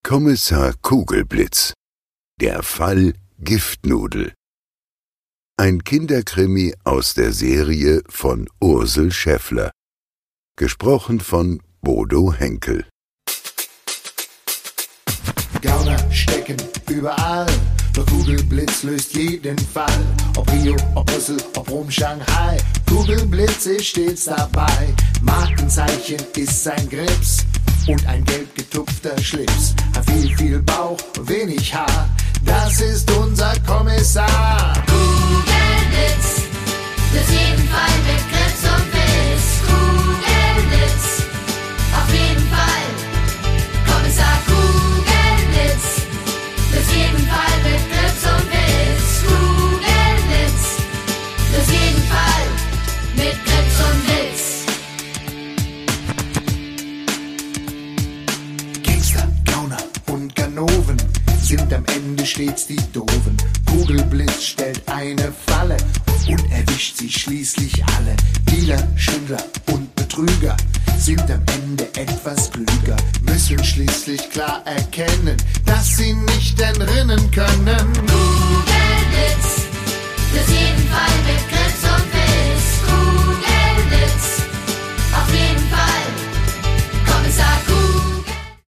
Kommissar Kugelblitz. Der Fall Giftnudel. Ein Kinderkrimi aus der Serie von Ursel Schäffler. Gesprochen von Bodo Henkel. Gauner stecken überall, doch Kugelblitz löst jeden Fall. Ob Rio, ob Brüssel, ob Rom, Shanghai, Kugelblitz ist stets dabei. Markenzeichen ist sein Grips und ein gelb getupfter Schlips. Hat viel Bauch und wenig Haar, das ist unser Kommissar. Kugelblitz, löst jeden Fall mit Grips und Witz. Kugelblitz, auf jeden Fall. Kommissar Kugelblitz, löst jeden Fall mit Grips und Witz. Kugelblitz, löst jeden Fall mit Grips und Witz. Gangster, Gauner und Ganoven sind am Ende stets die Doofen. Kugelblitz stellt eine Falle und erwischt sie schließlich alle. Dealer, Schwindler und Betrüger sind am Ende etwas klüger, müssen schließlich klar erkennen, dass sie nicht entrinnen können. Kugelblitz, löst jeden Fall